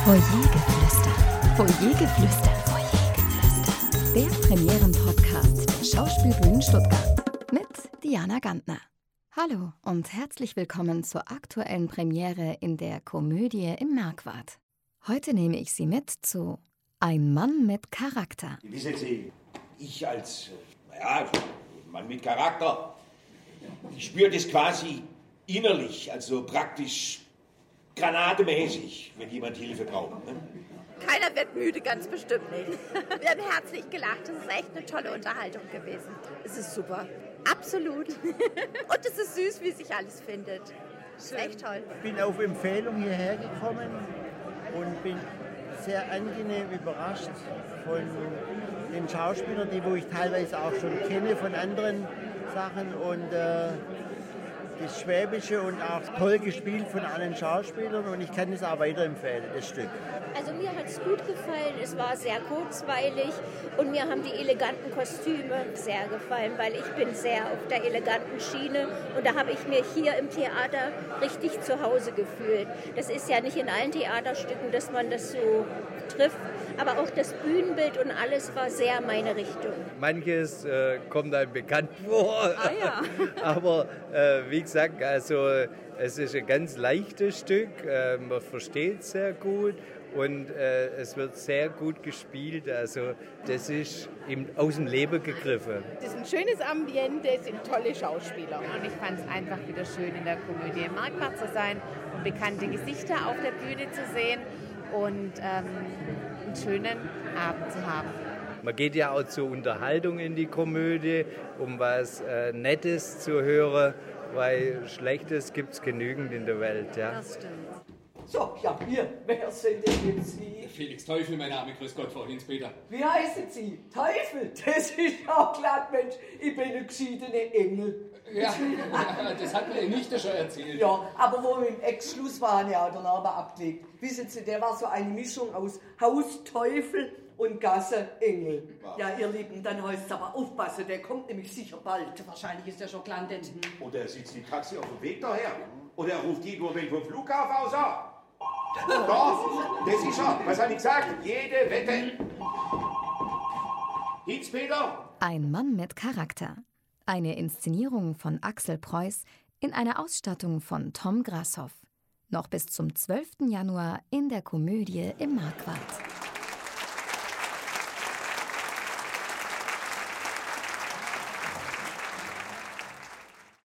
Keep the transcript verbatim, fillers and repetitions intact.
Foyergeflüster. Foyergeflüster. Foyergeflüster. Der Premieren-Podcast der Schauspielbühne Stuttgart mit Diana Gantner. Hallo und herzlich willkommen zur aktuellen Premiere in der Komödie im Marquardt. Heute nehme ich Sie mit zu Ein Mann mit Charakter. Wissen Sie, ich als ja, Mann mit Charakter, ich spüre das quasi innerlich, also praktisch granatemäßig, wenn jemand Hilfe braucht. Ne? Keiner wird müde, ganz bestimmt nicht. Wir haben herzlich gelacht, das ist echt eine tolle Unterhaltung gewesen. Es ist super, absolut. Und es ist süß, wie sich alles findet. Es ist echt toll. Ich bin auf Empfehlung hierher gekommen und bin sehr angenehm überrascht von den Schauspielern, die wo ich teilweise auch schon kenne von anderen Sachen und äh, das Schwäbische und auch toll gespielt von allen Schauspielern und ich kann es auch weiterempfehlen, das Stück. Also mir hat es gut gefallen, es war sehr kurzweilig und mir haben die eleganten Kostüme sehr gefallen, weil ich bin sehr auf der eleganten Schiene und da habe ich mir hier im Theater richtig zu Hause gefühlt. Das ist ja nicht in allen Theaterstücken, dass man das so trifft, aber auch das Bühnenbild und alles war sehr meine Richtung. Manches äh, kommt einem bekannt vor, ah, ja. aber äh, wie gesagt, also es ist ein ganz leichtes Stück, äh, man versteht es sehr gut und äh, es wird sehr gut gespielt, also das ist im, aus dem Leben gegriffen. Das ist ein schönes Ambiente, es sind tolle Schauspieler. Und ich fand es einfach wieder schön, in der Komödie im Marquardt zu sein und bekannte Gesichter auf der Bühne zu sehen und ähm, einen schönen Abend zu haben. Man geht ja auch zur Unterhaltung in die Komödie, um was äh, Nettes zu hören, weil Schlechtes gibt es genügend in der Welt. Ja. Das stimmt. So, ja, wir, wer sind denn jetzt Sie? Felix Teufel, mein Name, grüß Gott, Frau Hinspeter. Wie heißen Sie? Teufel? Das ist auch klar, Mensch, ich bin ein gescheitener Engel. Ja, das hat mir nicht schon erzählt. Ja, aber wo wir im Ex-Schluss waren, ja, der Name abgelegt. Wissen Sie, der war so eine Mischung aus Hausteufel und Gasse Engel. Wow. Ja, ihr Lieben, dann heißt es aber aufpassen, der kommt nämlich sicher bald. Wahrscheinlich ist er schon gelandet. Oder er sitzt im Taxi auf dem Weg daher. Oder er ruft irgendwo wen vom Flughafen aus an. Doch, das ist er. Was habe ich gesagt? Jede Wette. Hinspeter? Ein Mann mit Charakter. Eine Inszenierung von Axel Preuß in einer Ausstattung von Tom Grasshoff. Noch bis zum zwölften Januar in der Komödie im Marquardt.